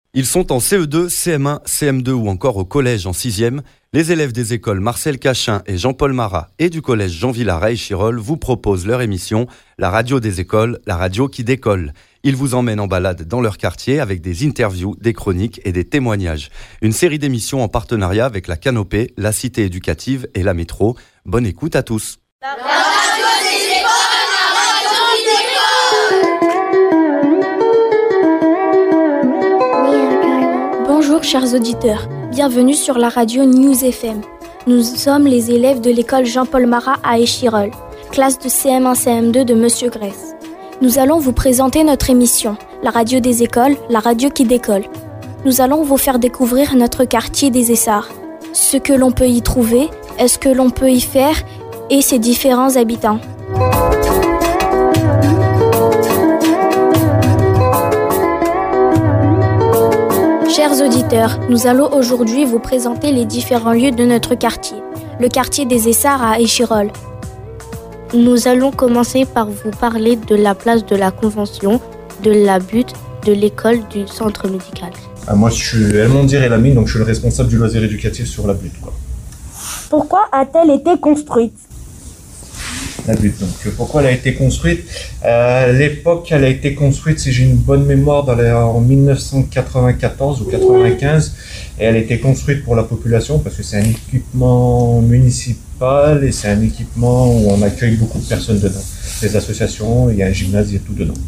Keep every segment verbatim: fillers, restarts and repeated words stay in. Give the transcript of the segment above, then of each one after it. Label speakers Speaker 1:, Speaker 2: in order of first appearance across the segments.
Speaker 1: Ils sont en C E deux, C M un, C M deux ou encore au collège en sixième. Les élèves des écoles Marcel Cachin et Jean-Paul Marat et du collège Jean Villaret à Échirolles vous proposent leur émission « La radio des écoles, la radio qui décolle ». Ils vous emmènent en balade dans leur quartier avec des interviews, des chroniques et des témoignages. Une série d'émissions en partenariat avec la Canopée, la Cité éducative et la Métro. Bonne écoute à tous.
Speaker 2: La radio des écoles, la radio qui décolle.
Speaker 3: Bonjour chers auditeurs, bienvenue sur la radio News F M. Nous sommes les élèves de l'école Jean-Paul Marat à Échirolles, classe de C M un C M deux de Monsieur Grèce. Nous allons vous présenter notre émission, la radio des écoles, la radio qui décolle. Nous allons vous faire découvrir notre quartier des Essarts, ce que l'on peut y trouver, est-ce que l'on peut y faire et ses différents habitants. Chers auditeurs, nous allons aujourd'hui vous présenter les différents lieux de notre quartier, le quartier des Essarts à Échirolles. Nous allons commencer par vous parler de la place de la Convention, de la butte, de l'école, du centre médical.
Speaker 4: Ah, moi, je suis Elmondir Elamine, donc je suis le responsable du loisir éducatif sur la butte, quoi.
Speaker 5: Pourquoi a-t-elle été construite ?
Speaker 4: La butte, donc pourquoi elle a été construite ? euh, À l'époque, elle a été construite, si j'ai une bonne mémoire, dans les, en dix-neuf cent quatre-vingt-quatorze ou quatre-vingt-quinze, et elle a été construite pour la population parce que c'est un équipement municipal et c'est un équipement où on accueille beaucoup de personnes dedans. Des associations, il y a un gymnase, il y a tout dedans.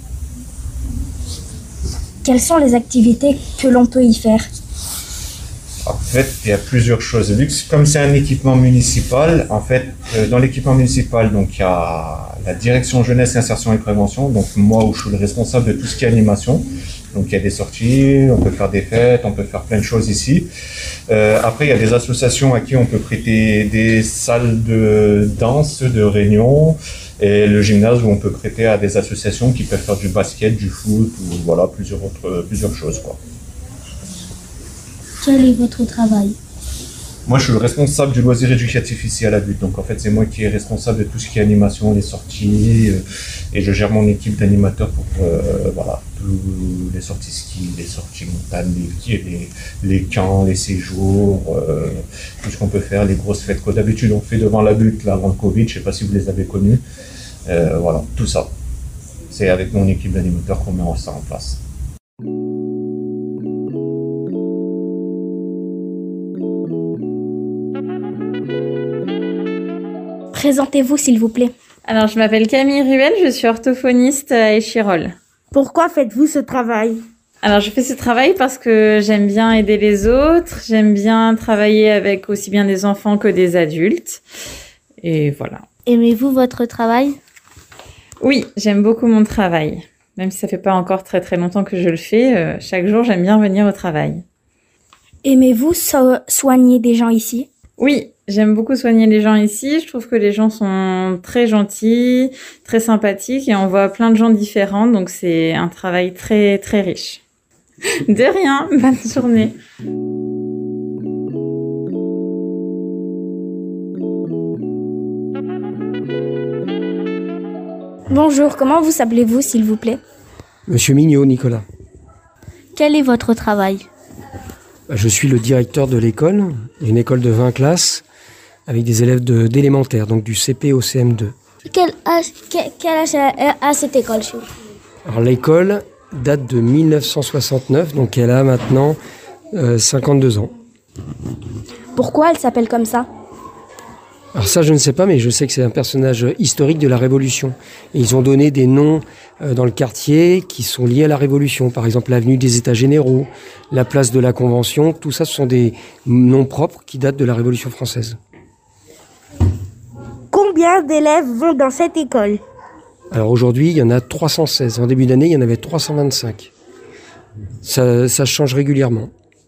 Speaker 3: Quelles sont les activités que l'on peut y faire ?
Speaker 4: En fait, il y a plusieurs choses. Vu que comme c'est un équipement municipal, en fait, euh, dans l'équipement municipal, donc il y a la direction jeunesse, insertion et prévention. Donc moi, où je suis le responsable de tout ce qui est animation. Donc il y a des sorties, on peut faire des fêtes, on peut faire plein de choses ici. Euh, après, il y a des associations à qui on peut prêter des salles de danse, de réunion, et le gymnase où on peut prêter à des associations qui peuvent faire du basket, du foot, ou voilà plusieurs autres, plusieurs choses, quoi.
Speaker 3: Quel est votre travail ?
Speaker 4: Moi, je suis le responsable du loisir éducatif ici à la butte. Donc, en fait, c'est moi qui est responsable de tout ce qui est animation, les sorties, euh, et je gère mon équipe d'animateurs pour, euh, voilà, tous les sorties ski, les sorties montagne, les, les, les camps, les séjours, euh, tout ce qu'on peut faire, les grosses fêtes que d'habitude on fait devant la butte, là, avant le Covid. Je sais pas si vous les avez connues. Euh, voilà, tout ça. C'est avec mon équipe d'animateurs qu'on met ça en place.
Speaker 3: Présentez-vous s'il vous plaît.
Speaker 6: Alors, je m'appelle Camille Ruel, je suis orthophoniste à Échirolles.
Speaker 5: Pourquoi faites-vous ce travail ?
Speaker 6: Alors, je fais ce travail parce que j'aime bien aider les autres, j'aime bien travailler avec aussi bien des enfants que des adultes. Et voilà.
Speaker 3: Aimez-vous votre travail ?
Speaker 6: Oui, j'aime beaucoup mon travail. Même si ça fait pas encore très très longtemps que je le fais, euh, chaque jour, j'aime bien venir au travail.
Speaker 3: Aimez-vous so- soigner des gens ici ?
Speaker 6: Oui, j'aime beaucoup soigner les gens ici. Je trouve que les gens sont très gentils, très sympathiques et on voit plein de gens différents. Donc, c'est un travail très, très riche. De rien, bonne journée.
Speaker 3: Bonjour, comment vous appelez-vous s'il vous plaît ?
Speaker 7: Monsieur Mignot, Nicolas.
Speaker 3: Quel est votre travail ?
Speaker 7: Je suis le directeur de l'école, une école de vingt classes, avec des élèves de, d'élémentaire, donc du C P au C M deux.
Speaker 3: Quel âge, quel, quel âge a, a cette école chez vous ?
Speaker 7: Alors l'école date de dix-neuf cent soixante-neuf, donc elle a maintenant euh, cinquante-deux ans.
Speaker 3: Pourquoi elle s'appelle comme ça ?
Speaker 7: Alors ça, je ne sais pas, mais je sais que c'est un personnage historique de la Révolution. Et ils ont donné des noms euh, dans le quartier qui sont liés à la Révolution. Par exemple, l'avenue des États Généraux, la place de la Convention. Tout ça, ce sont des noms propres qui datent de la Révolution française.
Speaker 5: Combien d'élèves vont dans cette école ?
Speaker 7: Alors aujourd'hui, il y en a trois cent seize. En début d'année, il y en avait trois cent vingt-cinq. Ça, ça change régulièrement.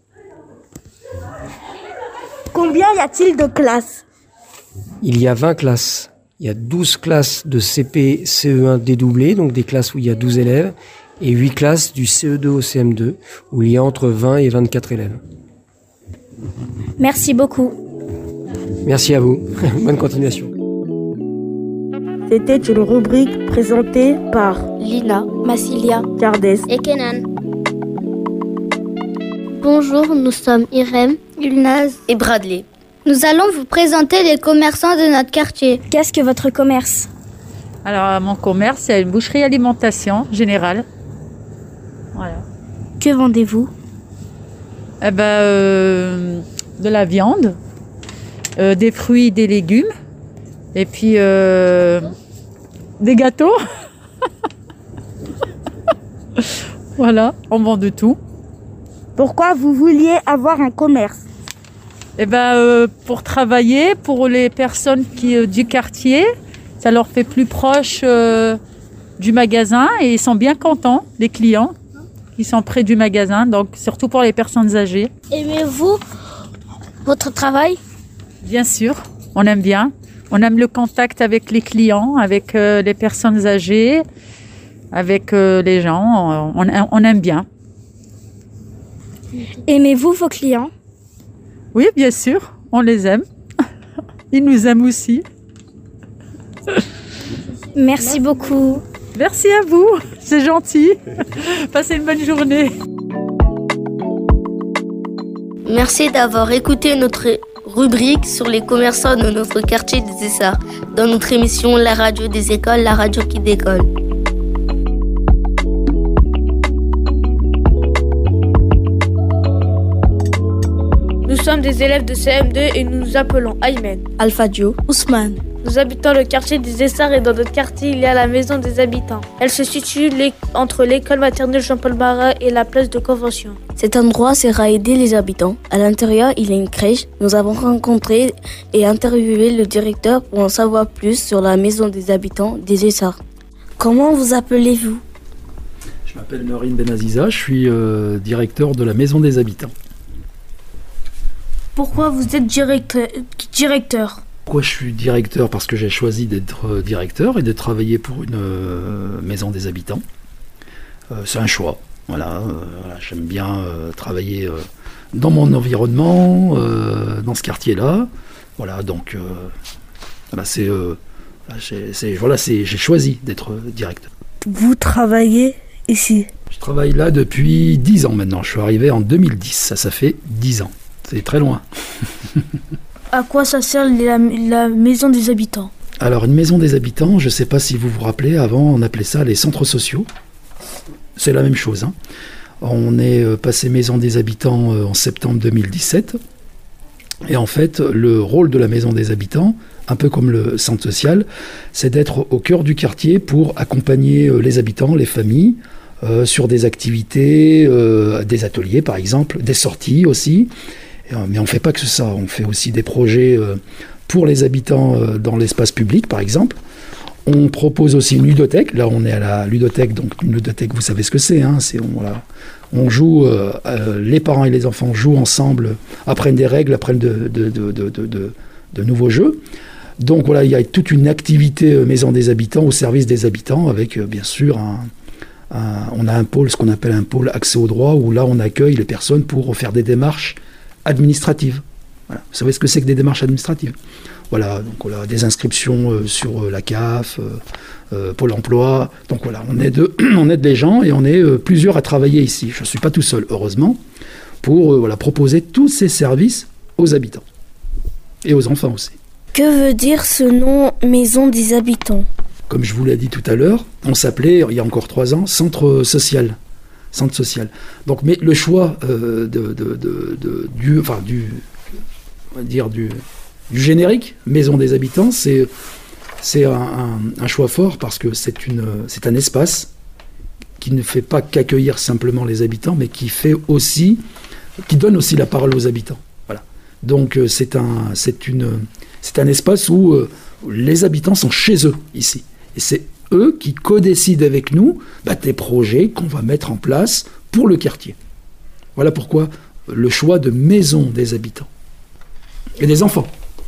Speaker 5: Combien y a-t-il de classes ?
Speaker 7: Il y a vingt classes. Il y a douze classes de C P C E un dédoublées, donc des classes où il y a douze élèves, et huit classes du C E deux au C M deux, où il y a entre vingt et vingt-quatre élèves.
Speaker 3: Merci beaucoup.
Speaker 7: Merci à vous. Bonne continuation.
Speaker 5: C'était une rubrique présentée par
Speaker 3: Lina, Massilia
Speaker 5: Cardès
Speaker 3: et Kenan. Bonjour, nous sommes Irem, Ulnaz et Bradley. Nous allons vous présenter les commerçants de notre quartier. Qu'est-ce que votre commerce ?
Speaker 8: Alors, mon commerce, c'est une boucherie alimentation générale. Voilà.
Speaker 3: Que vendez-vous ?
Speaker 8: Eh ben, euh, de la viande, euh, des fruits, des légumes, et puis euh, des gâteaux. Voilà, on vend de tout.
Speaker 5: Pourquoi vous vouliez avoir un commerce ?
Speaker 8: Eh ben, euh, pour travailler, pour les personnes qui, euh, du quartier, ça leur fait plus proche euh, du magasin et ils sont bien contents, les clients qui sont près du magasin, donc surtout pour les personnes âgées.
Speaker 3: Aimez-vous votre travail ?
Speaker 8: Bien sûr, on aime bien. On aime le contact avec les clients, avec euh, les personnes âgées, avec euh, les gens. On, on aime bien.
Speaker 3: Aimez-vous vos clients ?
Speaker 8: Oui, bien sûr, on les aime. Ils nous aiment aussi.
Speaker 3: Merci beaucoup.
Speaker 8: Merci à vous, c'est gentil. Passez une bonne journée.
Speaker 9: Merci d'avoir écouté notre rubrique sur les commerçants de notre quartier des Essarts dans notre émission La radio des écoles, la radio qui décolle.
Speaker 10: Nous sommes des élèves de C M deux et nous nous appelons Aymen,
Speaker 9: Alfadio, Ousmane.
Speaker 10: Nous habitons le quartier des Essarts et dans notre quartier, il y a la maison des habitants. Elle se situe entre l'école maternelle Jean-Paul Marat et la place de Convention.
Speaker 9: Cet endroit sert à aider les habitants. À l'intérieur, il y a une crèche. Nous avons rencontré et interviewé le directeur pour en savoir plus sur la maison des habitants des Essarts. Comment vous appelez-vous ?
Speaker 11: Je m'appelle Norine Benaziza, je suis euh, directeur de la maison des habitants.
Speaker 10: Pourquoi vous êtes directeur, directeur ?
Speaker 11: Pourquoi je suis directeur ? Parce que j'ai choisi d'être directeur et de travailler pour une euh, maison des habitants. Euh, c'est un choix. Voilà, euh, voilà, j'aime bien euh, travailler euh, dans mon environnement, euh, dans ce quartier-là. Voilà, donc euh, voilà, c'est, euh, c'est, c'est, voilà, c'est, j'ai choisi d'être directeur.
Speaker 5: Vous travaillez ici ?
Speaker 11: Je travaille là depuis dix ans maintenant. Je suis arrivé en deux mille dix, ça, ça fait dix ans. C'est très loin.
Speaker 10: À quoi ça sert la, la maison des habitants ?
Speaker 11: Alors, une maison des habitants, je ne sais pas si vous vous rappelez, avant on appelait ça les centres sociaux. C'est la même chose. Hein. On est passé maison des habitants en septembre deux mille dix-sept. Et en fait, le rôle de la maison des habitants, un peu comme le centre social, c'est d'être au cœur du quartier pour accompagner les habitants, les familles, euh, sur des activités, euh, des ateliers par exemple, des sorties aussi. Mais on ne fait pas que ça, on fait aussi des projets pour les habitants dans l'espace public, par exemple. On propose aussi une ludothèque. Là, on est à la ludothèque, donc une ludothèque, vous savez ce que c'est. Hein, c'est on, voilà. on joue, euh, euh, les parents et les enfants jouent ensemble, apprennent des règles, apprennent de, de, de, de, de, de, de nouveaux jeux. Donc voilà, il y a toute une activité maison des habitants au service des habitants, avec euh, bien sûr un... un on a un pôle, ce qu'on appelle un pôle accès au droit, où là, on accueille les personnes pour faire des démarches administratives. Voilà. Vous savez ce que c'est que des démarches administratives ? Voilà, donc voilà, des inscriptions euh, sur euh, la C A F, euh, euh, Pôle emploi. Donc voilà, on aide, on aide les gens et on est euh, plusieurs à travailler ici. Je ne suis pas tout seul, heureusement, pour euh, voilà, proposer tous ces services aux habitants et aux enfants aussi.
Speaker 3: Que veut dire ce nom Maison des habitants ?
Speaker 11: Comme je vous l'ai dit tout à l'heure, on s'appelait, il y a encore trois ans, Centre social. Centre social. Donc, mais le choix euh, de, de, de, de, du, enfin, du, on va dire du, du générique Maison des habitants, c'est, c'est un, un, un choix fort parce que c'est, une, c'est un espace qui ne fait pas qu'accueillir simplement les habitants, mais qui fait aussi, qui donne aussi la parole aux habitants. Voilà. Donc, c'est un, c'est une, c'est un espace où euh, les habitants sont chez eux ici, et c'est eux qui co-décident avec nous bah, des projets qu'on va mettre en place pour le quartier. Voilà pourquoi le choix de maison des habitants et des enfants.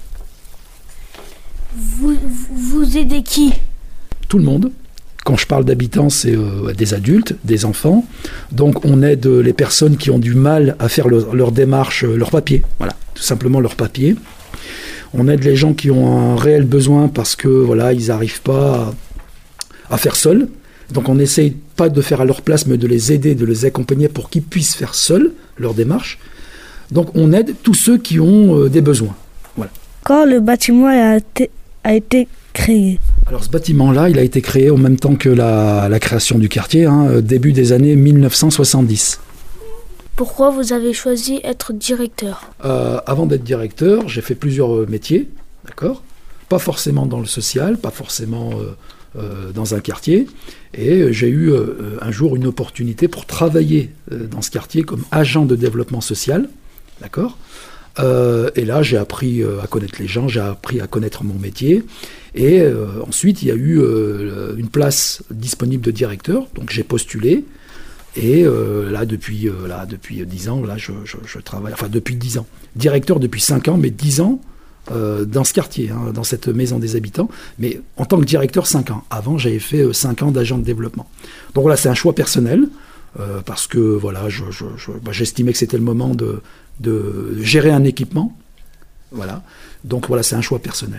Speaker 10: Vous, vous aidez qui ?
Speaker 11: Tout le monde. Quand je parle d'habitants, c'est euh, des adultes, des enfants. Donc on aide les personnes qui ont du mal à faire leur, leur démarche, leur papier. Voilà, tout simplement leur papier. On aide les gens qui ont un réel besoin parce que voilà, ils n'arrivent pas à à faire seul. Donc on essaye pas de faire à leur place, mais de les aider, de les accompagner pour qu'ils puissent faire seuls leur démarche. Donc on aide tous ceux qui ont euh, des besoins. Voilà.
Speaker 5: Quand le bâtiment a été, a été créé?
Speaker 11: Alors ce bâtiment-là, il a été créé en même temps que la, la création du quartier, hein, début des années mille neuf cent soixante-dix.
Speaker 3: Pourquoi vous avez choisi être directeur?
Speaker 11: euh, Avant d'être directeur, j'ai fait plusieurs métiers, d'accord ? Pas forcément dans le social, pas forcément euh, euh, dans un quartier. Et j'ai eu euh, un jour une opportunité pour travailler euh, dans ce quartier comme agent de développement social, d'accord ? Euh, et là, j'ai appris euh, à connaître les gens, j'ai appris à connaître mon métier. Et euh, ensuite, il y a eu euh, une place disponible de directeur, donc j'ai postulé. Et euh, là, depuis, euh, là, depuis dix ans, là, je, je, je travaille, enfin depuis dix ans. Directeur depuis cinq ans, mais dix ans euh, dans ce quartier, hein, dans cette maison des habitants. Mais en tant que directeur, cinq ans. Avant, j'avais fait euh, cinq ans d'agent de développement. Donc voilà, c'est un choix personnel, euh, parce que voilà, je, je, je, bah, j'estimais que c'était le moment de, de gérer un équipement. Voilà. Donc voilà, c'est un choix personnel.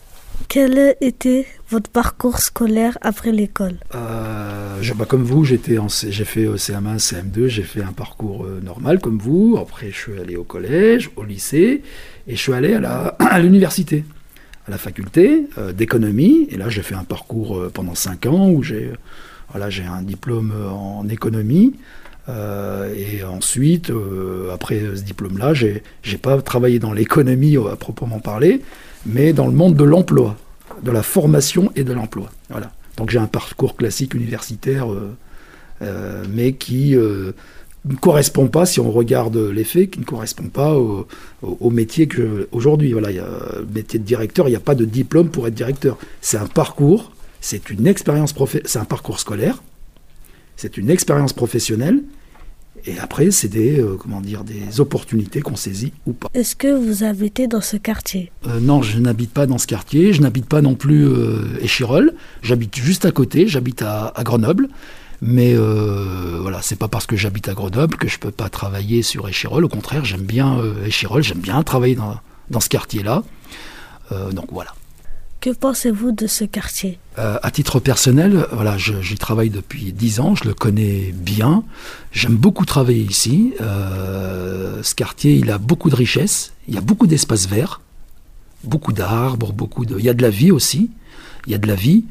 Speaker 5: Quel était votre parcours scolaire après l'école?
Speaker 11: euh, je, bah, Comme vous, j'étais en, j'ai fait C M un, C M deux, j'ai fait un parcours euh, normal comme vous. Après, je suis allé au collège, au lycée, et je suis allé à, la, à l'université, à la faculté euh, d'économie. Et là, j'ai fait un parcours euh, pendant cinq ans où j'ai, euh, voilà, j'ai un diplôme en économie. Euh, et ensuite, euh, après ce diplôme-là, j'ai, j'ai pas travaillé dans l'économie à proprement parler, mais dans le monde de l'emploi, de la formation et de l'emploi. Voilà. Donc j'ai un parcours classique universitaire, euh, euh, mais qui euh, ne correspond pas, si on regarde les faits, qui ne correspond pas au, au, au métier que aujourd'hui. Voilà, il y a le métier de directeur, il n'y a pas de diplôme pour être directeur. C'est un parcours, c'est une expérience profe- c'est un parcours scolaire, c'est une expérience professionnelle. Et après, c'est des, euh, comment dire, des opportunités qu'on saisit ou pas.
Speaker 5: Est-ce que vous habitez dans ce quartier?
Speaker 11: euh, Non, je n'habite pas dans ce quartier. Je n'habite pas non plus euh, Échirolles. J'habite juste à côté. J'habite à, à Grenoble. Mais euh, voilà, c'est pas parce que j'habite à Grenoble que je peux pas travailler sur Échirolles. Au contraire, j'aime bien euh, Échirolles. J'aime bien travailler dans, dans ce quartier-là. Euh, donc voilà.
Speaker 5: Que pensez-vous de ce quartier?
Speaker 11: Euh, à titre personnel, voilà, je, j'y travaille depuis dix ans, je le connais bien. J'aime beaucoup travailler ici. Euh, ce quartier, il a beaucoup de richesses, il y a beaucoup d'espaces verts, beaucoup d'arbres, beaucoup de... il y a de la vie aussi. Il y a de la vie.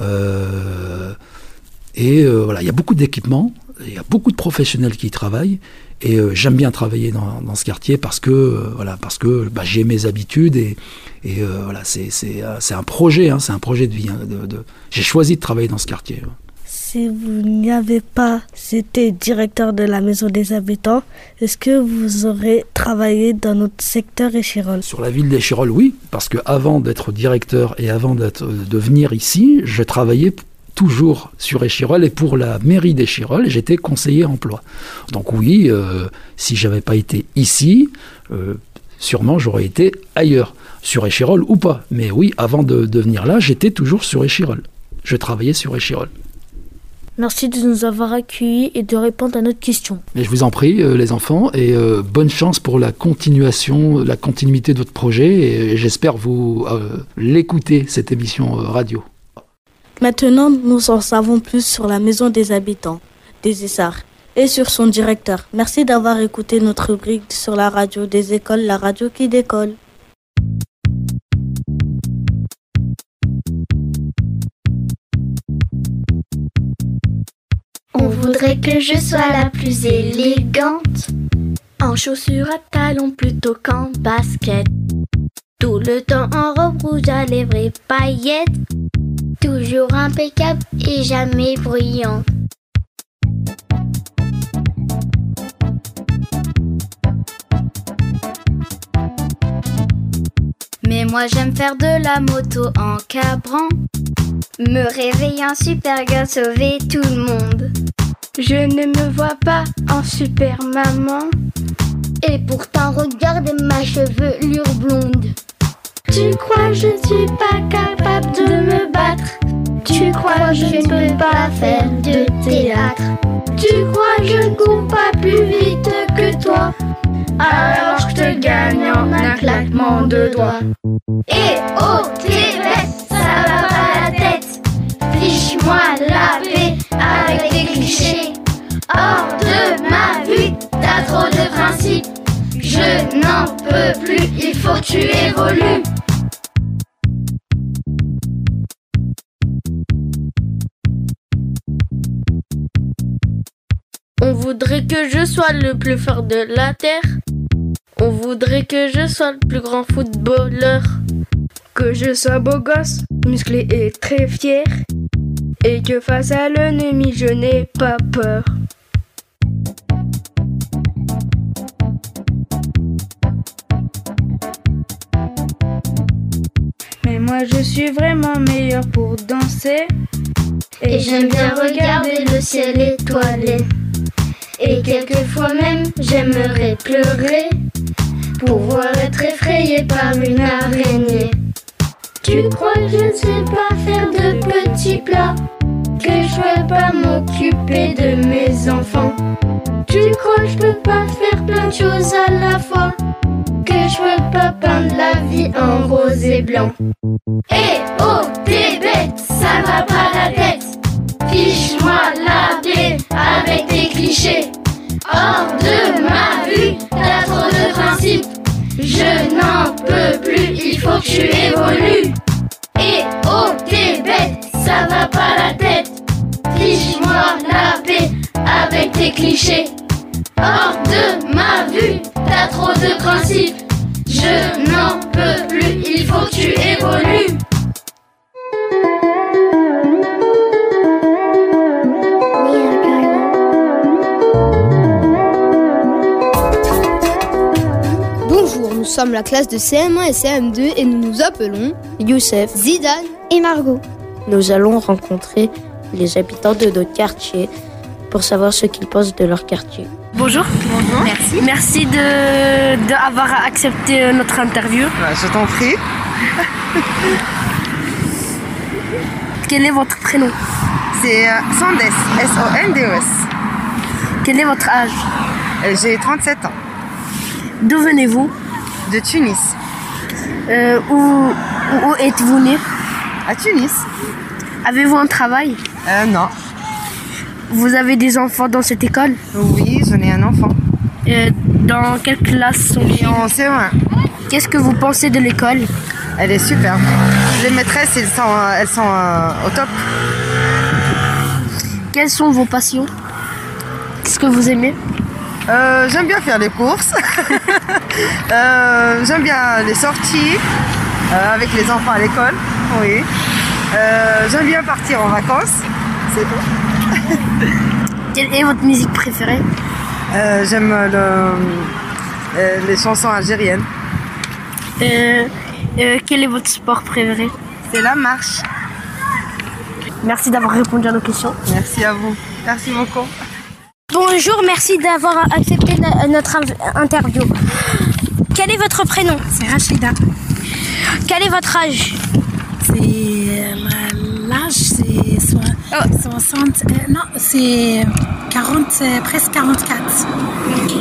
Speaker 11: Euh, et euh, voilà, il y a beaucoup d'équipements, il y a beaucoup de professionnels qui y travaillent. Et euh, j'aime bien travailler dans, dans ce quartier parce que, euh, voilà, parce que bah, j'ai mes habitudes et, et euh, voilà, c'est, c'est, euh, c'est un projet, hein, c'est un projet de vie. Hein, de, de... J'ai choisi de travailler dans ce quartier. Ouais.
Speaker 5: Si vous n'y avez pas été directeur de la maison des habitants, est-ce que vous aurez travaillé dans notre secteur Échirolles?
Speaker 11: Sur la ville d'Échirolles, oui, parce qu'avant d'être directeur et avant d'être, de venir ici, je travaillais toujours sur Échirolles et pour la mairie d'Échirolles, j'étais conseiller emploi. Donc oui, euh, si j'avais pas été ici, euh, sûrement j'aurais été ailleurs, sur Échirolles ou pas. Mais oui, avant de, de venir là, j'étais toujours sur Échirolles. Je travaillais sur Échirolles.
Speaker 3: Merci de nous avoir accueillis et de répondre à notre question.
Speaker 11: Mais je vous en prie, euh, les enfants, et euh, bonne chance pour la continuation, la continuité de votre projet, et, et j'espère vous euh, l'écouter, cette émission euh, radio.
Speaker 9: Maintenant, nous en savons plus sur la maison des habitants, des Essarts, et sur son directeur. Merci d'avoir écouté notre rubrique sur la radio des écoles, la radio qui décolle.
Speaker 2: On voudrait que je sois la plus élégante, en chaussures à talons plutôt qu'en basket. Tout le temps en robe rouge à lèvres et paillettes, toujours impeccable et jamais bruyante. Mais moi j'aime faire de la moto en cabrant, me réveiller en super girl, sauver tout le monde. Je ne me vois pas en super maman, et pourtant regarde ma chevelure blonde. Tu crois que je ne suis pas capable de me battre? Tu crois que je ne peux pas faire de théâtre? Tu crois que je ne cours pas plus vite que toi? Alors je te gagne en un claquement de doigts. Et oh t'es bête, ça va pas la tête. Fiche-moi la paix avec tes principe. Je n'en peux plus, il faut que tu évolues.
Speaker 10: On voudrait que je sois le plus fort de la terre. On voudrait que je sois le plus grand footballeur.
Speaker 2: Que je sois beau gosse, musclé et très fier. Et que face à l'ennemi, je n'ai pas peur. Mais moi je suis vraiment meilleur pour danser. Et, et j'aime bien regarder le ciel étoilé. Et quelquefois même j'aimerais pleurer, pouvoir être effrayé par une araignée. Tu crois que je ne sais pas faire de petits plats, que je peux pas m'occuper de mes enfants? Tu crois que je peux pas faire plein de choses à la fois, que je peux pas peindre la vie en rose et blanc? Eh oh, t'es bête, ça va pas la tête. Fiche-moi la paix avec tes clichés. Hors de ma vue, t'as trop de principes. Je n'en peux plus, il faut que tu évolues. Eh oh, t'es bête, ça va pas la tête. Fiche-moi la paix avec tes clichés. Hors de ma vue, t'as trop de principes. Je n'en peux plus, il faut que tu évolues.
Speaker 12: Bonjour, nous sommes la classe de C M un et C M deux et nous nous appelons
Speaker 9: Youssef,
Speaker 12: Zidane et Margot.
Speaker 9: Nous allons rencontrer les habitants de notre quartier pour savoir ce qu'ils pensent de leur quartier.
Speaker 13: Bonjour. Bonjour. Merci. Merci de, de avoir accepté notre interview.
Speaker 14: Bah, je t'en prie.
Speaker 13: Quel est votre prénom?
Speaker 14: C'est euh, Sandes, S O N D E S.
Speaker 13: Quel est votre âge?
Speaker 14: euh, J'ai trente-sept ans.
Speaker 13: D'où venez-vous?
Speaker 14: De Tunis.
Speaker 13: Euh, où où, où êtes-vous né?
Speaker 14: À Tunis.
Speaker 13: Avez-vous un travail?
Speaker 14: euh, Non.
Speaker 13: Vous avez des enfants dans cette école?
Speaker 14: Oui, j'en ai un enfant.
Speaker 13: Euh, dans quelle classe sont-ils?
Speaker 14: En C E un.
Speaker 13: Qu'est-ce que vous pensez de l'école?
Speaker 14: Elle est super. Les maîtresses, elles sont, elles sont euh, au top.
Speaker 13: Quelles sont vos passions? Qu'est-ce que vous aimez?
Speaker 14: euh, J'aime bien faire les courses. euh, j'aime bien les sorties euh, avec les enfants à l'école. Oui. Euh, j'aime bien partir en vacances. C'est tout.
Speaker 13: Quelle est votre musique préférée?
Speaker 14: euh, J'aime le, euh, les chansons algériennes.
Speaker 13: Euh, euh, quel est votre sport préféré?
Speaker 14: C'est la marche.
Speaker 13: Merci d'avoir répondu à nos questions.
Speaker 14: Merci à vous. Merci beaucoup.
Speaker 12: Bonjour, merci d'avoir accepté notre interview. Quel est votre prénom?
Speaker 15: C'est Rachida.
Speaker 12: Quel est votre âge?
Speaker 15: C'est euh, l'âge, c'est so oh. soixante. Euh, non, c'est quarante, euh, presque quarante-quatre.
Speaker 12: Okay.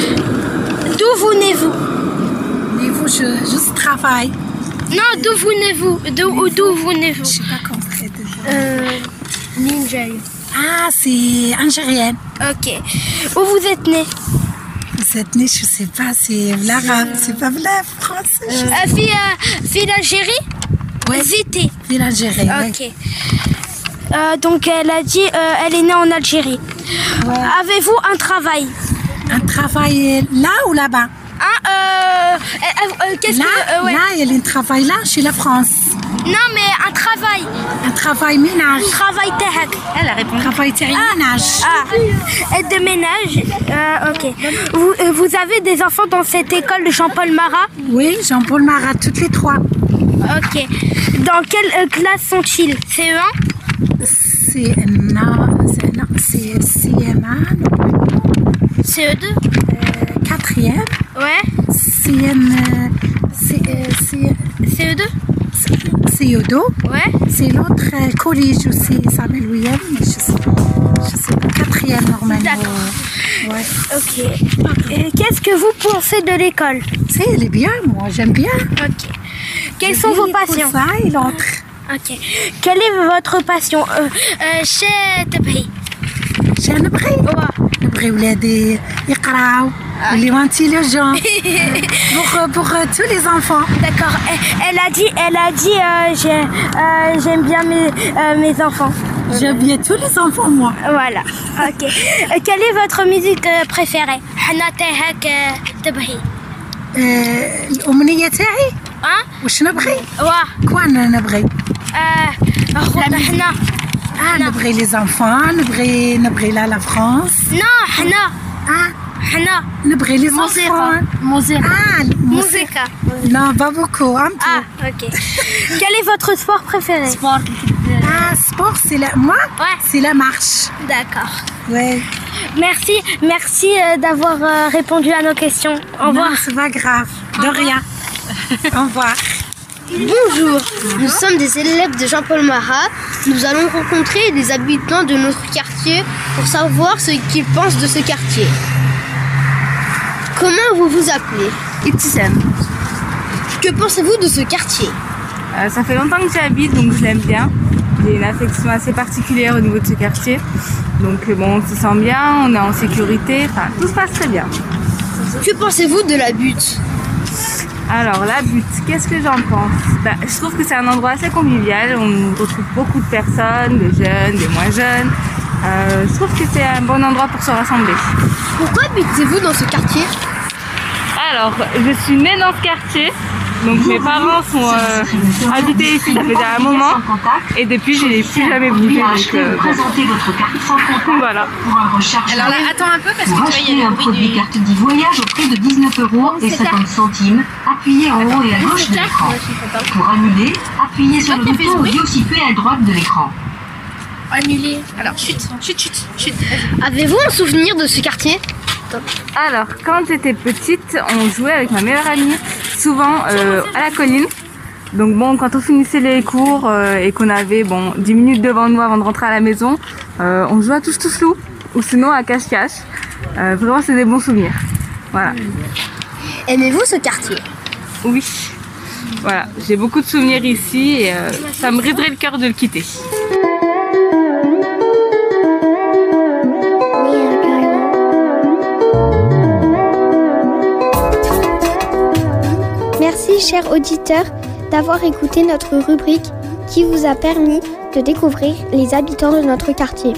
Speaker 12: D'où venez-vous?
Speaker 15: Venez-vous, je juste travaille.
Speaker 12: Non, d'où venez-vous? D'où d'où venez-vous?
Speaker 15: Je sais pas compris.
Speaker 12: Euh, Ninja.
Speaker 15: Ah, c'est algérienne.
Speaker 12: Ok. Où vous êtes né?
Speaker 15: Vous êtes né, je sais pas, c'est l'arabe, c'est pas la français.
Speaker 12: Euh, fille, euh, fille d'Algérie?
Speaker 15: Oui.
Speaker 12: Zité.
Speaker 15: Fille d'Algérie.
Speaker 12: Ok.
Speaker 15: Oui.
Speaker 12: Euh, donc elle a dit, euh, elle est née en Algérie. Ouais. Avez-vous un travail?
Speaker 15: Un travail là ou là-bas?
Speaker 12: Hein, euh, euh, euh, qu'est-ce
Speaker 15: là,
Speaker 12: que, euh, ouais.
Speaker 15: Là, elle a un travail là, chez la France.
Speaker 12: Non, mais un travail.
Speaker 15: Un travail ménage.
Speaker 12: Un travail tahak.
Speaker 15: Elle a répondu. Travail ah, ménage.
Speaker 12: Ah, aide de ménage. Euh, ok. Vous, euh, vous avez des enfants dans cette école de Jean-Paul Marat?
Speaker 15: Oui, Jean-Paul Marat, toutes les trois.
Speaker 12: Ok. Dans quelle euh, classe sont-ils? C E un?
Speaker 15: C'est non, c'est non, c'est C M un.
Speaker 12: C E deux?
Speaker 15: Euh, quatrième.
Speaker 12: Ouais.
Speaker 15: C M. Euh, C, euh, C,
Speaker 12: C E deux?
Speaker 15: C E deux.
Speaker 12: Ouais.
Speaker 15: C'est l'autre euh, collège aussi, Samuel William, mais je sais pas. Je sais pas, quatrième normalement.
Speaker 12: D'accord. Ouais. Ok. Et qu'est-ce que vous pensez de l'école?
Speaker 15: C'est, elle est bien, moi, j'aime bien.
Speaker 12: Ok. Quelles sont vos passions?
Speaker 15: Ça et l'autre.
Speaker 12: Ok. Quelle est votre passion? euh, euh, chez Tebri.
Speaker 15: Chez Tebri?
Speaker 12: Ouais.
Speaker 15: Tebri ولادي يقراو Les gentils les gens. pour pour euh, tous les enfants.
Speaker 12: D'accord. Elle, elle a dit, elle a dit, euh, j'ai, euh, j'aime bien mes, euh, mes enfants.
Speaker 15: J'aime bien tous les enfants, moi.
Speaker 12: Voilà. Ok. Euh, quelle est votre musique euh, préférée?
Speaker 15: الأمنية تاعي؟
Speaker 12: اه
Speaker 15: واش نبغي؟
Speaker 12: واه
Speaker 15: كوان نبغي؟
Speaker 12: آه حنا
Speaker 15: اه نبغي لي زانفون، نبغي نبغي لا لا فرانس.
Speaker 12: نو حنا
Speaker 15: اه
Speaker 12: حنا
Speaker 15: نبغي لي زانفون.
Speaker 12: موسيقى.
Speaker 15: اه
Speaker 12: موسيقى.
Speaker 15: Non, pas beaucoup, un peu.
Speaker 12: Ah, ok. Quel est votre sport préféré?
Speaker 15: Sport. Ah, sport, c'est la... Moi,
Speaker 12: ouais.
Speaker 15: c'est la marche.
Speaker 12: D'accord.
Speaker 15: Ouais.
Speaker 12: Merci, merci euh, d'avoir euh, répondu à nos questions. Au revoir.
Speaker 15: Non, c'est pas grave. De rien. Au revoir.
Speaker 2: Bonjour, nous sommes des élèves de Jean-Paul Marat. Nous allons rencontrer les habitants de notre quartier pour savoir ce qu'ils pensent de ce quartier. Comment vous vous appelez?
Speaker 16: Ibtissam.
Speaker 2: Que pensez-vous de ce quartier?
Speaker 16: euh, Ça fait longtemps que j'y habite, donc je l'aime bien. J'ai une affection assez particulière au niveau de ce quartier. Donc bon, on se sent bien, on est en sécurité, enfin tout se passe très bien.
Speaker 2: Que pensez-vous de la butte?
Speaker 16: Alors la butte, qu'est-ce que j'en pense? Bah, je trouve que c'est un endroit assez convivial, on retrouve beaucoup de personnes, des jeunes, des moins jeunes. Euh, je trouve que c'est un bon endroit pour se rassembler.
Speaker 2: Pourquoi habitez-vous dans ce quartier?
Speaker 16: Alors, je suis née dans ce quartier, donc mes parents sont euh, habités ici, ça fait déjà un moment, et depuis je n'ai plus jamais bougé. Donc, euh,
Speaker 17: présentez votre carte sans contact
Speaker 16: voilà.
Speaker 17: pour un recharge.
Speaker 18: Alors là, attends un peu parce que
Speaker 17: pour
Speaker 18: tu vois, il y a
Speaker 17: un
Speaker 18: le
Speaker 17: produit carte dit voyage au prix de dix-neuf euros et cinquante centimes. Appuyez en haut et à gauche de l'écran. Pour annuler, appuyez sur le bouton audio situé à droite de l'écran.
Speaker 2: Annuler. Alors, chut, chut, chut, chut. Avez-vous un souvenir de ce quartier?
Speaker 16: Alors, quand j'étais petite, on jouait avec ma meilleure amie, souvent euh, à la colline. Donc bon, quand on finissait les cours euh, et qu'on avait bon dix minutes devant nous avant de rentrer à la maison, euh, on jouait à touche-touche-loup ou sinon à cache-cache. Euh, vraiment, c'est des bons souvenirs. Voilà.
Speaker 2: Aimez-vous ce quartier?
Speaker 16: Oui. Voilà, j'ai beaucoup de souvenirs ici et euh, ça me briserait le cœur de le quitter.
Speaker 2: Merci, chers auditeurs, d'avoir écouté notre rubrique qui vous a permis de découvrir les habitants de notre quartier.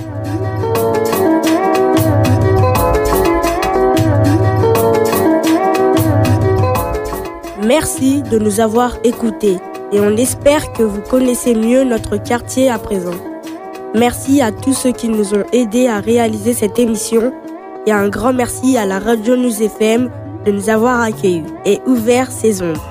Speaker 9: Merci de nous avoir écoutés et on espère que vous connaissez mieux notre quartier à présent. Merci à tous ceux qui nous ont aidés à réaliser cette émission et un grand merci à la Radio News F M de nous avoir accueillis et ouvert ses ondes.